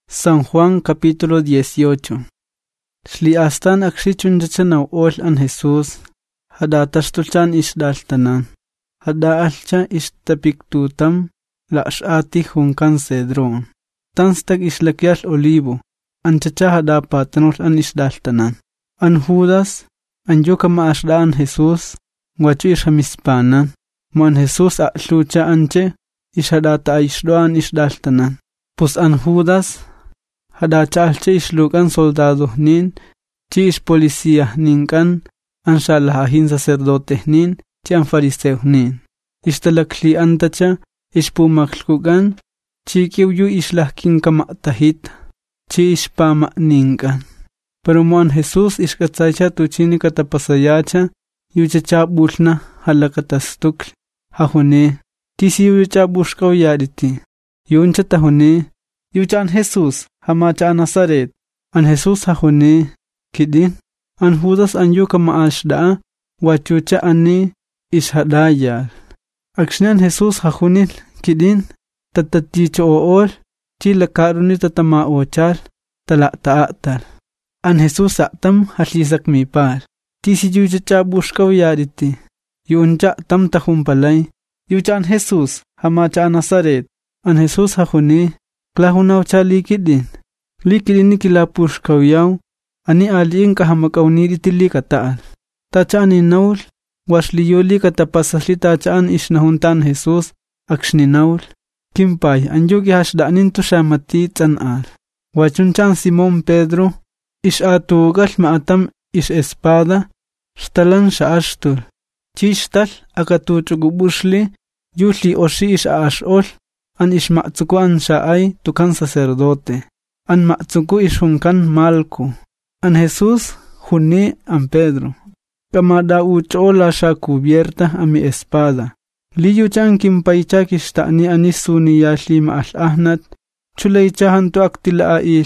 San Juan capítulo 18. Shli astan akshichun jachanau ol an Jesus. Hada tashtulchan ishdaltanan. Hada alcha ishtapiktutam la'ashati junkan cedron. Tanstag islakyal olivo. Anchacha hada patanol an ishdaltanan. An Judas an yukama ashda an Jesus. Guachu ishamispanan. Mo an Jesus lucha anche ishadata aishdoan ishdaltanan. Pues an Judas hada chalche ishlukan soldado nin, chi ish policía ninkan, an shalahin sacerdote nin, chi an fariseo nin. Ishtalakli antacha, ishpumaklkukan, chi kiwyu ishlahkin kamatahit, chi ishpama ninkan. Pero mo an Jesus ishkatzaycha tuchini katapasayacha, yuchacha bulna halakatastukl, hahune, tisi yucha bushkaw yariti. Yuncha tahune, yucha an Jesus, hamacha Nazaret, an Jesus hahune, kidin, an Judas an yuka maashda, wachucha ani ishadayal. Akshinan Jesus hahunil, kidin, tataticho ool, chila karuni tatama ochal, tala'ta'atal. An Jesus atam halisak mipal. Tisi yucha bushkaw yariti. Yuncha tam tahumpalay. Yucha an Jesus, hamacha Nazaret. An Jesus hahuni, klahunaw cha likidin. Likidin nikilapushkaw ani aliin kahamakaw niditili kataal. Tachaan inaul, washliyoli katapasasli tachaan ishnahuntan Jesus, akshninawul. Kimpay, anyugi hashdaanin to siya matitsan al. Wachunchan Simon Pedro, ishatugal maatam espada, shtalan siya ashtul. Chishtal, akatuchugubushli, yuli oshi ishashol, an ishmatsuko an siya ay tukan sacerdote. An matsuko ishunkan Malco. An Jesus huni an Pedro. Kamada uchola siya cubierta a mi espada. Liyuchan kimpaychak ishtani anisuni yashli ma'al-ahnat, chulaychahan to aktilaail.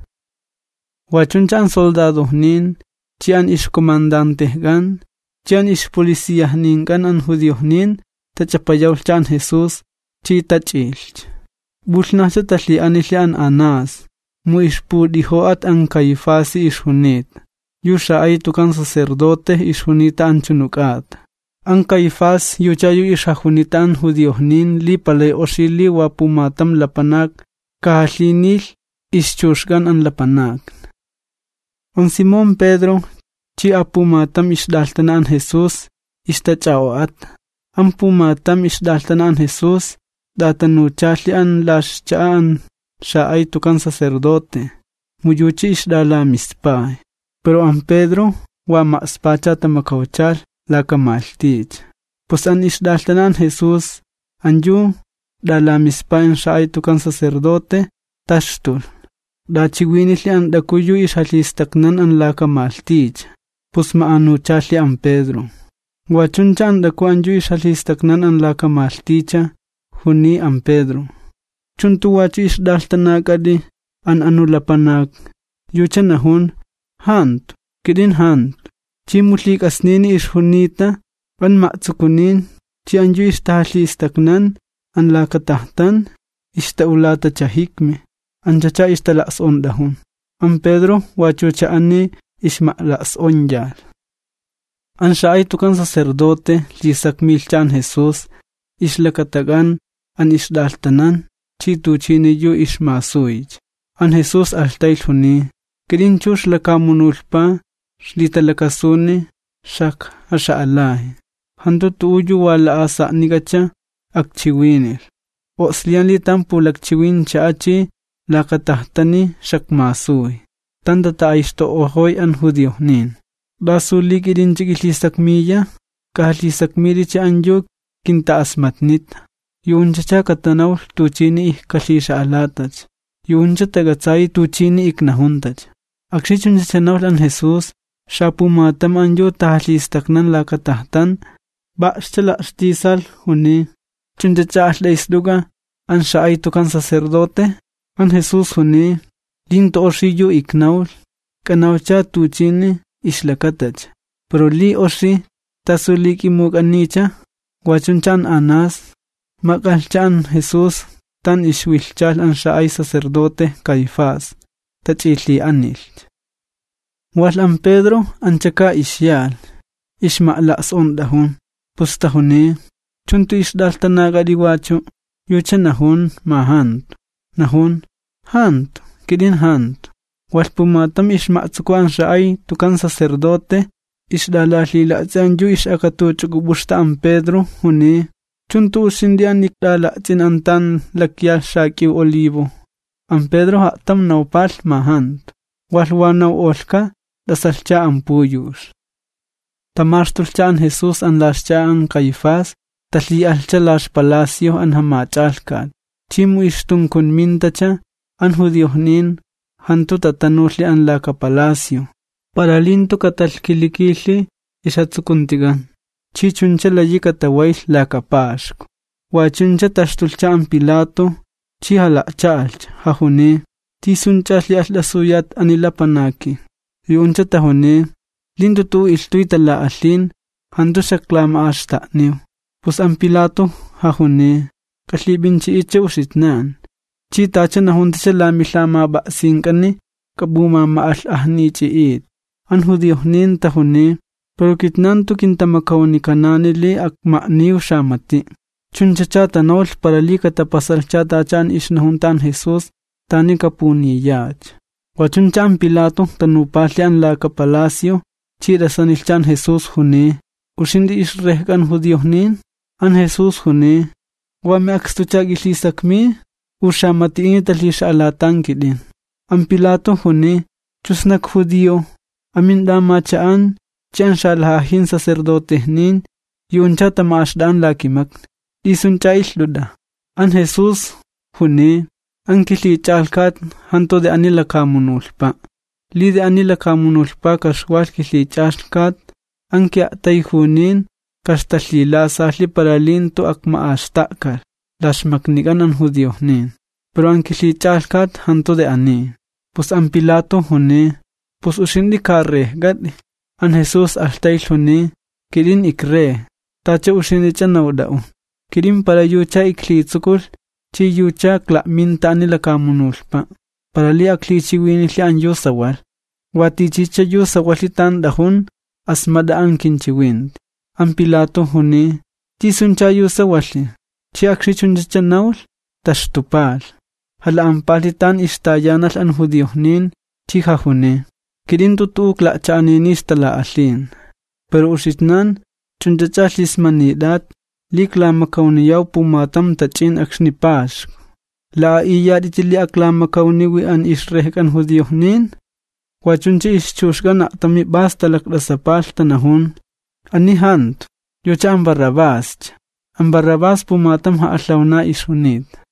Wachunchan soldado nin, chian ish comandante gan, chian ish policía nin gan an judío nin, tachapayaw chan Jesus, chi tachilch. Bulnacha tashli anishli an Anás, mu ishpudihoat an Caifasi ishunit. Yusha ay tukan sacerdote ishunita an chunukat. An Caifás yuchayu ishahunita an judío nin li palay oshili wapumatam lapanak, kahaslinil ishchushgan an lapanak. On Simón Pedro, chi apumatam ishdaltana an Jesus, ishtachaoat. An pumatam ishdaltana an Jesus, datanuchashli an lashchaan, siya ay tukan sacerdote. Muyuchi ishdala mispay. Pero an Pedro, wa maaspacha tamakawchal, la kamaltich. Pues an ishdaltana an Jesus, anju, dala mispay siya ay tukan sacerdote, tashtul. Dachiwinili an dakuyu ishalistaknan an la kamaltich. Pues maanuchashli an Pedro. Wachuncha an daku anju ishalistaknan an la kamalticha, huni an Pedro. Chuntu wachu ishdaltanakadi an anulapanak. Yuchanahun, hant, kidin hant. Chimutlik asnini ishunita, an matsukunin, chi anju ishtalistaknan, an la katahtan, ishtaulata chahikme. Anchacha ishtalas ondahun. An Pedro wachucha ani ishmalas onyal. An siya ay tukan sacerdote, lisakmilchan Jesus, islakatagan, an ishdaltanan, chituchiniyu ishmasuij. An Jesus altail huni, kirinchush lakamunulpa, slitalakasuni, shak ashaalay. Hanto tuuyu wala asa nigacha, akchiwinil. Oslian litan pulakchiwin chaachi, lakatahtani shakmasuy. Tanda taishto ohoy an judío nin. Basulik irinchikisakmiya, kahlisakmiricha anyuk, kinta asmatnit. Yunchacha katanaw tuchini ikalisha alatach. Yuncha tagatsay tuchini iknahuntach. Akshichunchachanaw an Jesus, shapumatam anyu tahlistaknan lakatahtan, ba'shchala ashtisal huni. Chunchacha ahlaisluga, an siya ay tukan sacerdote, an Jesus huni, dinto oshiyu iknawl, kanawcha tuchini ishlakatach. Pero li oshi, tasulik imug anicha, wachunchan Anás, makalchan Jesus, tan ishwilchal an shaay sacerdote Caifás, tachili anil. Wal an Pedro anchaka ishyal, ishma'las ondahun, pustahune, chuntu ishdaltanaga diwacho, yucha nahun mahant, nahun, hant, kidin hant. Wal pumatam ishma'tsuko an shaay tukan sacerdote, ishdalahlila'tsan yu ishakatuchukubushta an Pedro, hune, chuntu usindian nikdala'tsin antan lakyal shakiw olivo. An Pedro ha'tam naupal mahant, wal wanaw olka, dasalcha an puyush. Tamarstulcha an Jesus an lascha an Caifás, taslialcha las palacio an hamachalkal. Chimu ishtun kun mintacha, an judiohnin, hantu tatanulli an laka palacio. Paralinto katalkilikili, isatsukuntigan. Chichuncha layi katawail laka pashko. Wachuncha tashtulcha an Pilato, chihalachalcha, hajune, tisunchasli aslasuyat anilapanaki. Yuncha tahone, lindo tu iltuita la aslin, hantu shaklama ashta niu. Pus an Pilato, hajune, kaslibinchi iche usitnan. Chi tacha nahuntisha la mihlama ba'sinkani, kabuma ma'al ahni chiit. An judiohnin tahone, pero kitnantu kintamakawani kananili ak ma'niu shamati. Chunchachata nol parali katapasal chatachan ishnahuntan Jesus, tani kapuniyach. Wachunchan Pilato tanupalian la palacio, chirasanilchan Jesus hune, ushindi isrehkan judiohnin, an Jesus hune, wame akstuchag islisakmi, ushamati talisha alatan kidin. An Pilato hune, chusnak judio, amin damachaan, chan shalhahin sacerdotehnin, yunchata maashdan lakimak, isunchail luda. An Jesus hune, an kilichalkat hanto de anila kamunulpa. Li de anila kamunulpa kashwal kilichalkat, an kiatayhunin, kastalila sahli paralinto ak maastakal, lashmaknigan an judiohnin. Pero an kilichalkat hanto de ani. Pues an Pilato hune, pues ushindi karre gadi. An Jesus altail hune, kirin ikre, tacha ushindi chanawdao. Kirin para yucha iklitzukul, chi yucha kla minta anila kamunulpa. Para li aklichiwinili an yusawal. Watichicha yusawalitan dahun, asmada an kinchiwind. An Pilato hune, tisuncha yusawali. Chi akshichuncha naul, tashtupal. Hala an palitan istayanal an judiohnin, chi hahune. Kirin tutuk la chaaninis tala aslin. Pero usitnan, chunchachaslis manidat, likla makauniyaw pumatam tachin aksnipash. La iyad itili akla makauniwi an isrehek an judiohnin. Wachunchi ischushgan atami basta lakdasapal tanahun. Anihant, yocha an Barrabás pumatam haaslawna isunit.